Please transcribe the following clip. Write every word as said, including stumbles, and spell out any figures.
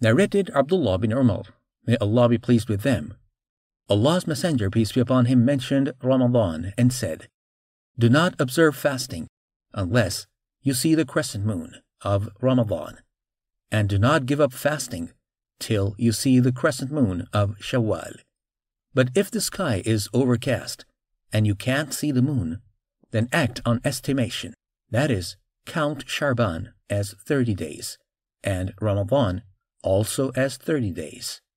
Narrated Abdullah bin Umar, may Allah be pleased with them. Allah's Messenger, peace be upon him, mentioned Ramadan and said, "Do not observe fasting unless you see the crescent moon of Ramadan, and do not give up fasting till you see the crescent moon of Shawwal. But if the sky is overcast and you can't see the moon, then act on estimation, that is, count Sharban as thirty days, and Ramadan also as thirty days."